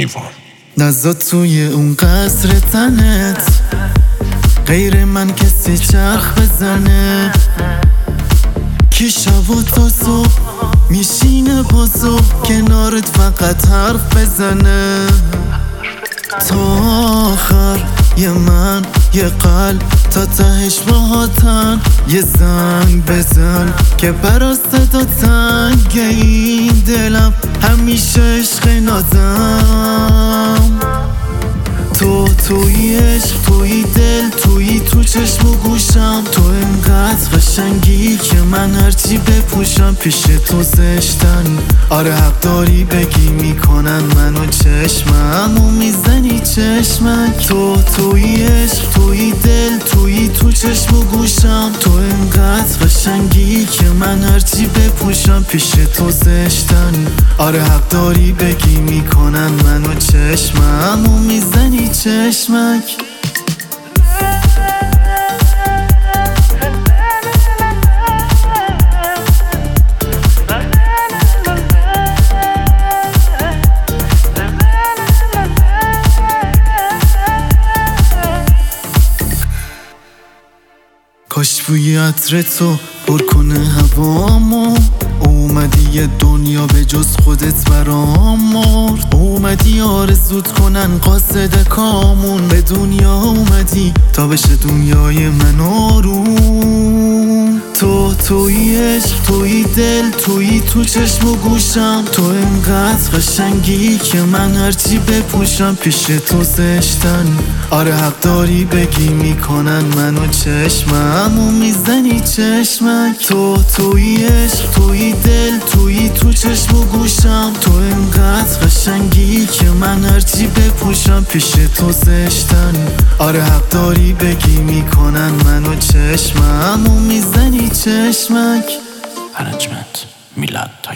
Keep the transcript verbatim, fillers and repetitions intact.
دیوان نزا توی اون قصر تنت غیر من کسی چرخ بزنه کی شب و تا صبح میشینه با صبح کنارت فقط حرف بزنه تا آخر یه من یه قلب تا تهش باهاتن یه زنگ بزن که برا صدا تنگ این دلم همیشه عشق نازم تو توی عشق توی دل توی تو چشم و گوشم تو انقدر قشنگی که من هرچی بپوشم پیش تو زشتن آره حق داری بگی میکنن منو چشمم و میزنی چشمک تو توی عشق توی دل توی تو چشم و گوشم تو انقدر قشنگی که من هرچی بپوشم پیش تو زشتن آره حق داری بگی میکنن منو چشمم و میزنی چشمک کاش بوی عطر تو پر کنه هوامو اومدی یه دنیا به جز خودت برام مرد اومدی آرزوت کنن قاصد کامون به دنیا اومدی تا بشه دنیای من آروم تو توی عشق توی دل توی تو چشم و گوشم تو انقدر قشنگی که من هرچی بپوشم پیش تو زشتن آره حق داری بگی میکنن منو چشمم و میزنی چشمک تو توی عشق توی دل توی تو چشم و گوشم تو انقدر قشنگی که من هرچی بپوشم پیش تو زشتن آره حق داری بگی میکنن منو چشمم و میزنی چشمک ارنجمنت میلاد